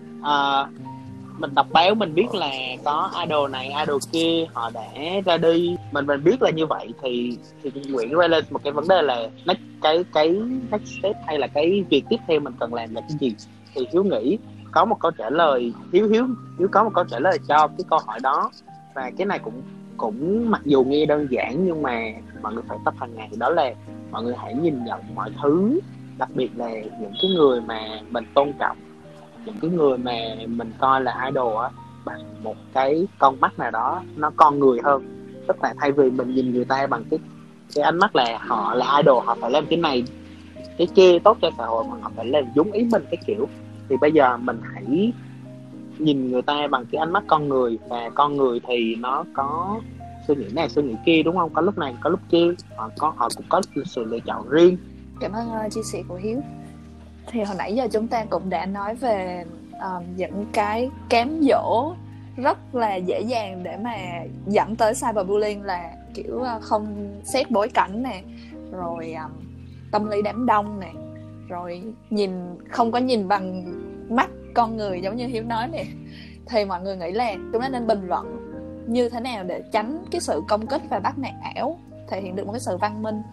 mình đọc báo mình biết là có idol này idol kia họ đã ra đi, mình biết là như vậy, thì Nguyễn ra lên một cái vấn đề là cái next step hay là cái việc tiếp theo mình cần làm là cái gì. Thì Hiếu nghĩ có một câu trả lời, Hiếu có một câu trả lời cho cái câu hỏi đó, và cái này cũng mặc dù nghe đơn giản nhưng mà mọi người phải tập hàng ngày. Đó là mọi người hãy nhìn nhận mọi thứ, đặc biệt là những cái người mà mình tôn trọng, những cái người mà mình coi là idol á, bằng một cái con mắt nào đó nó con người hơn. Tức là thay vì mình nhìn người ta bằng cái ánh mắt là họ là idol, họ phải làm cái này cái kia tốt cho xã hội, mà họ phải làm đúng ý mình cái kiểu, thì bây giờ mình hãy nhìn người ta bằng cái ánh mắt con người. Và con người thì nó có suy nghĩ này suy nghĩ kia, đúng không? Có lúc này có lúc kia, họ cũng có sự lựa chọn riêng. Cảm ơn chia sẻ của Hiếu. Thì hồi nãy giờ chúng ta cũng đã nói về những cái cám dỗ rất là dễ dàng để mà dẫn tới cyberbullying, là kiểu không xét bối cảnh nè, rồi tâm lý đám đông nè, rồi không có nhìn bằng mắt con người giống như Hiếu nói nè. Thì mọi người nghĩ là chúng ta nên bình luận như thế nào để tránh cái sự công kích và bắt nạt ảo, thể hiện được một cái sự văn minh.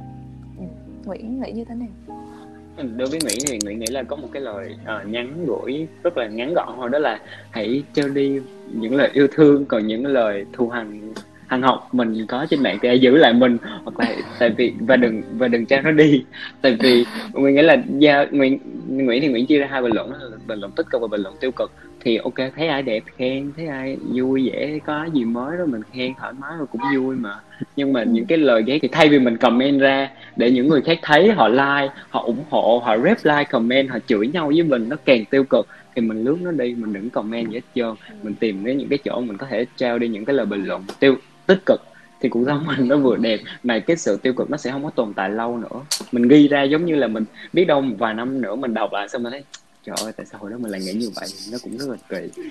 Nguyễn nghĩ như thế nào? Đối với Nguyễn thì Nguyễn nghĩ là có một cái lời nhắn gửi rất là ngắn gọn thôi, đó là hãy trao đi những lời yêu thương, còn những lời thù hằn học mình có trên mạng thì hãy giữ lại mình, hoặc là tại vì và đừng trao nó đi. Tại vì Nguyễn nghĩ là Nguyễn thì Nguyễn chia ra hai bình luận, là bình luận tích cực và bình luận tiêu cực. Thì ok, thấy ai đẹp khen, thấy ai vui vẻ, có gì mới đó mình khen thoải mái rồi cũng vui mà. Nhưng mà những cái lời ghét thì thay vì mình comment ra để những người khác thấy, họ like, họ ủng hộ, họ reply comment, họ chửi nhau với mình, nó càng tiêu cực, thì mình lướt nó đi, mình đừng comment gì hết trơn. Mình tìm đến những cái chỗ mình có thể trao đi những cái lời bình luận tích cực, thì cuộc sống mình nó vừa đẹp mà cái sự tiêu cực nó sẽ không có tồn tại lâu nữa. Mình ghi ra giống như là mình biết đâu một vài năm nữa mình đọc lại xong mình thấy trời ơi, tại sao hồi đó mình lại nghĩ như vậy, nó cũng rất là kỳ.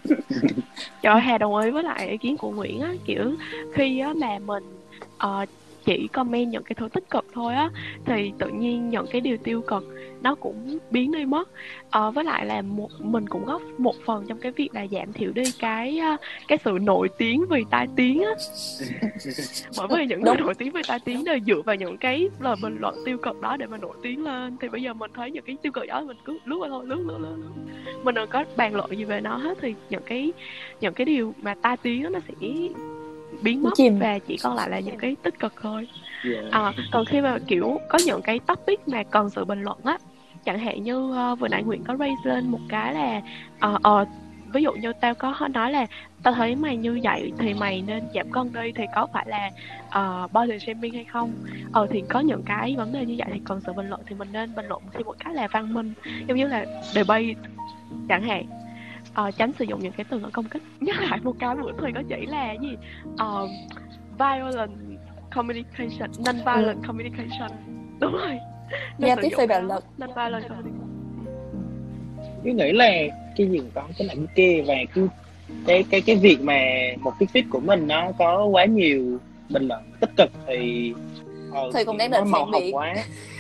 Trời ơi, Hà đồng ý với lại ý kiến của Nguyễn á, kiểu khi á mà mình chỉ comment những cái thứ tích cực thôi á, thì tự nhiên những cái điều tiêu cực nó cũng biến đi mất. Với lại là mình cũng góp một phần trong cái việc là giảm thiểu đi cái sự nổi tiếng vì tai tiếng á. Bởi vì những người nổi tiếng vì tai tiếng đều dựa vào những cái lời bình luận tiêu cực đó để mà nổi tiếng lên. Thì bây giờ mình thấy những cái tiêu cực đó mình cứ lướt qua thôi, lướt mình đừng có bàn luận gì về nó hết, thì những cái điều mà tai tiếng đó nó sẽ biến mất và chỉ còn lại là những cái tích cực thôi. Còn khi mà kiểu có những cái topic mà cần sự bình luận á, chẳng hạn như vừa nãy Nguyễn có raise lên một cái là ví dụ như tao có nói là tao thấy mày như vậy thì mày nên giảm cân đi, thì có phải là body shaming hay không? Thì có những cái vấn đề như vậy thì cần sự bình luận, thì mình nên bình luận theo một cách là văn minh, giống như là debate chẳng hạn. Tránh sử dụng những cái từ ngữ công kích. Nhắc lại một cái bữa Thùy có chỉ là gì, violent communication, non-violent communication. Đúng rồi, giao tiếp phi bạo lực, non-violent communication. Cứ nghĩ là cái gì có cái này cái kia, và cái việc mà một cái feed của mình nó có quá nhiều bình luận tích cực thì cũng đang định màu phản hồng biện quá.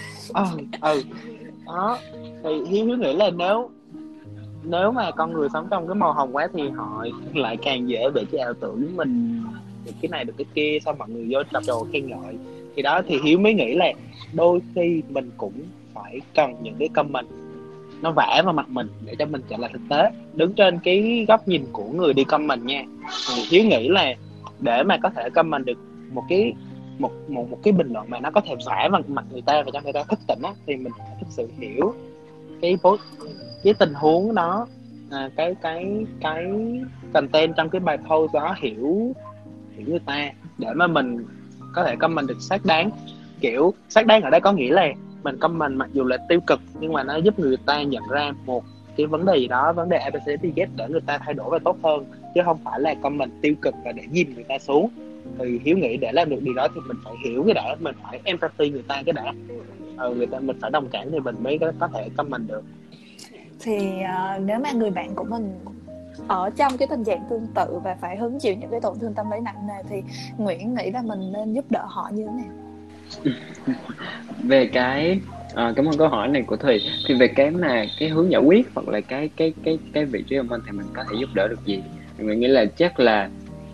Đó thì Hiếu nghĩ là nếu mà con người sống trong cái màu hồng quá thì họ lại càng dễ bị cái ảo tưởng mình được cái này được cái kia, xong mọi người vô trầm trồ khen ngợi. Thì đó thì Hiếu mới nghĩ là đôi khi mình cũng phải cần những cái comment nó vả vào mặt mình để cho mình trở lại thực tế, đứng trên cái góc nhìn của người đi comment nha. Thì Hiếu nghĩ là để mà có thể comment được một cái bình luận mà nó có thể vả vào mặt người ta và cho người ta thức tỉnh á, thì mình phải thực sự hiểu cái tình huống đó, cái content trong cái bài post đó, hiểu người ta để mà mình có thể comment được xác đáng. Kiểu xác đáng ở đây có nghĩa là mình comment mặc dù là tiêu cực nhưng mà nó giúp người ta nhận ra một cái vấn đề gì đó, vấn đề ABCDZ để người ta thay đổi và tốt hơn, chứ không phải là comment tiêu cực và để nhìn người ta xuống. Thì Hiếu nghĩ để làm được điều đó thì mình phải hiểu cái đã, mình phải empathy người ta cái đã, mình phải đồng cảm thì mình mới có thể comment được. Thì nếu mà người bạn của mình ở trong cái tình trạng tương tự và phải hứng chịu những cái tổn thương tâm lý nặng nề thì Nguyễn nghĩ là mình nên giúp đỡ họ như thế nào? Về cái cảm ơn câu hỏi này của Thùy. Thì về cái hướng giải quyết hoặc là cái vị trí của mình thì mình có thể giúp đỡ được gì? Mình nghĩ là chắc là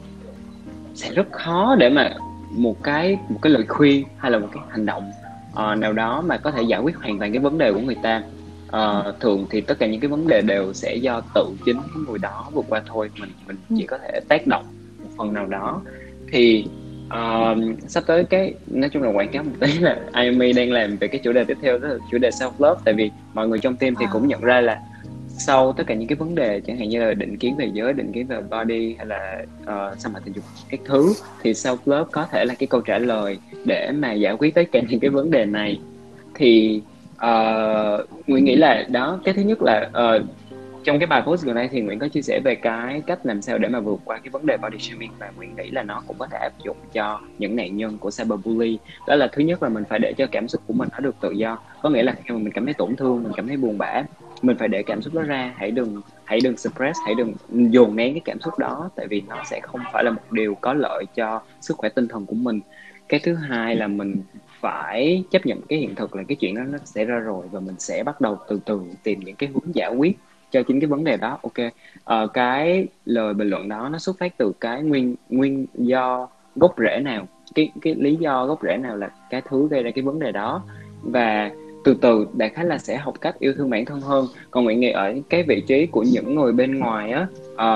sẽ rất khó để mà một cái lời khuyên hay là một cái hành động nào đó mà có thể giải quyết hoàn toàn cái vấn đề của người ta. Thường thì tất cả những cái vấn đề đều sẽ do tự chính cái người đó vượt qua thôi. Mình chỉ có thể tác động một phần nào đó. Thì sắp tới nói chung là quảng cáo một tí là IME đang làm về cái chủ đề tiếp theo, đó là chủ đề self love. Tại vì mọi người trong team thì cũng nhận ra là sau tất cả những cái vấn đề chẳng hạn như là định kiến về giới, định kiến về body hay là xâm hại tình dục các thứ, thì self love có thể là cái câu trả lời để mà giải quyết tất cả những cái vấn đề này. Thì Nguyễn nghĩ là đó, cái thứ nhất là trong cái bài post gần đây thì Nguyễn có chia sẻ về cái cách làm sao để mà vượt qua cái vấn đề body shaming, và Nguyễn nghĩ là nó cũng có thể áp dụng cho những nạn nhân của cyberbully. Đó là thứ nhất là mình phải để cho cảm xúc của mình nó được tự do. Có nghĩa là khi mà mình cảm thấy tổn thương, mình cảm thấy buồn bã, mình phải để cảm xúc đó ra, hãy đừng suppress, hãy đừng dồn nén cái cảm xúc đó, tại vì nó sẽ không phải là một điều có lợi cho sức khỏe tinh thần của mình. Cái thứ hai là mình phải chấp nhận cái hiện thực là cái chuyện đó nó xảy ra rồi, và mình sẽ bắt đầu từ từ tìm những cái hướng giải quyết cho chính cái vấn đề đó. Ok, cái lời bình luận đó nó xuất phát từ cái nguyên do gốc rễ nào, cái lý do gốc rễ nào là cái thứ gây ra cái vấn đề đó, và từ từ đại khái là sẽ học cách yêu thương bản thân hơn. Còn Nguyễn nghĩ ở cái vị trí của những người bên ngoài á,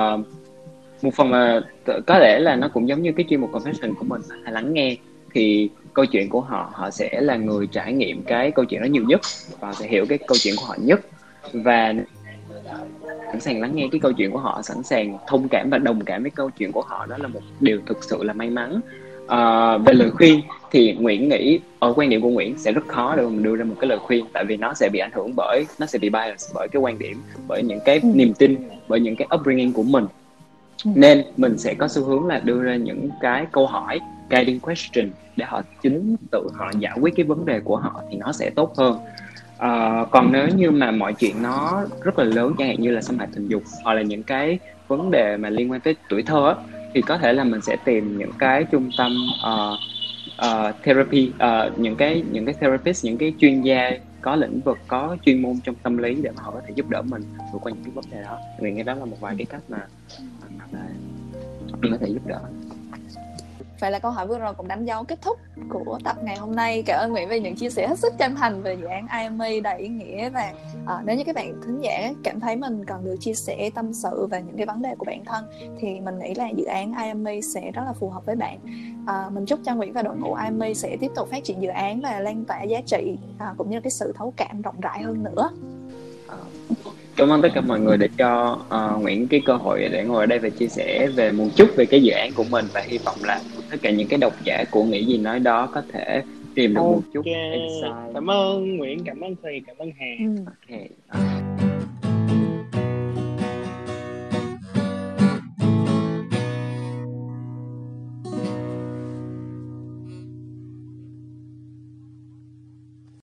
một phần là có lẽ là nó cũng giống như cái chuyên mục confession của mình, hay lắng nghe, thì câu chuyện của họ sẽ là người trải nghiệm cái câu chuyện đó nhiều nhất và sẽ hiểu cái câu chuyện của họ nhất, và sẵn sàng lắng nghe cái câu chuyện của họ, sẵn sàng thông cảm và đồng cảm với câu chuyện của họ, đó là một điều thực sự là may mắn. Về lời khuyên thì Nguyễn nghĩ ở quan điểm của Nguyễn sẽ rất khó để mình đưa ra một cái lời khuyên, tại vì nó sẽ bị ảnh hưởng nó sẽ bị bias bởi cái quan điểm, bởi những cái niềm tin, bởi những cái upbringing của mình. Nên mình sẽ có xu hướng là đưa ra những cái câu hỏi guiding question để họ chính tự họ giải quyết cái vấn đề của họ thì nó sẽ tốt hơn. Còn nếu như mà mọi chuyện nó rất là lớn, chẳng hạn như là xâm hại tình dục hoặc là những cái vấn đề mà liên quan tới tuổi thơ á, thì có thể là mình sẽ tìm những cái trung tâm therapy, những cái therapist, những cái chuyên gia có lĩnh vực, có chuyên môn trong tâm lý để mà họ có thể giúp đỡ mình vượt qua những cái vấn đề đó. Vì cái đó là một vài cái cách mà mình có thể giúp đỡ. Vậy là câu hỏi vừa rồi cũng đánh dấu kết thúc của tập ngày hôm nay. Cảm ơn Nguyễn vì những chia sẻ hết sức chân thành về dự án IMA đầy ý nghĩa. Và nếu như các bạn thính giả cảm thấy mình cần được chia sẻ tâm sự về những cái vấn đề của bản thân thì mình nghĩ là dự án IMA sẽ rất là phù hợp với bạn. Mình chúc cho Nguyễn và đội ngũ IMA sẽ tiếp tục phát triển dự án và lan tỏa giá trị cũng như cái sự thấu cảm rộng rãi hơn nữa. Cảm ơn tất cả mọi người để cho Nguyễn cái cơ hội để ngồi ở đây và chia sẻ về một chút về cái dự án của mình, và hy vọng là tất cả những cái độc giả của Nghĩ Gì Nói Đó có thể tìm được một chút insight. Cảm ơn Nguyễn, cảm ơn Thùy, cảm ơn Hà. Okay.